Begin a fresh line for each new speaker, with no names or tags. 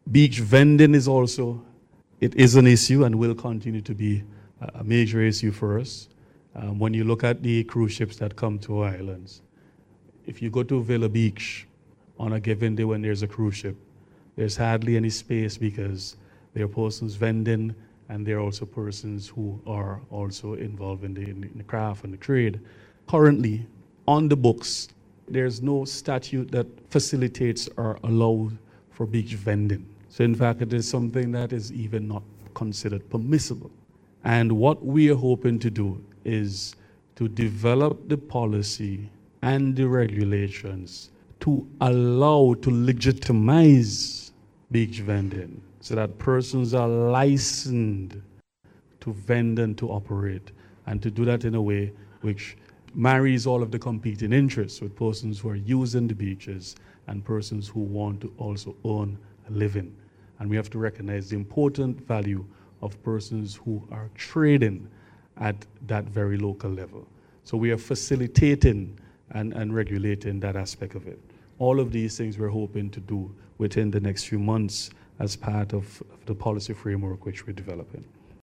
Beach vending is also, it is an issue and will continue to be a major issue for us. When you look at the cruise ships that come to our islands, if you go to Villa Beach on a given day when there's a cruise ship, there's hardly any space because there are persons vending and there are also persons who are also involved in the craft and the trade. Currently, on the books, there's no statute that facilitates or allows for beach vending. So in fact, it is something that is even not considered permissible. And what we are hoping to do is to develop the policy and the regulations to allow, to legitimize beach vending so that persons are licensed to vend and to operate, and to do that in a way which marries all of the competing interests with persons who are using the beaches and persons who want to also earn a living. And we have to recognize the important value of persons who are trading at that very local level. So we are facilitating and regulating that aspect of it. All of these things we're hoping to do within the next few months as part of the policy framework which we're developing.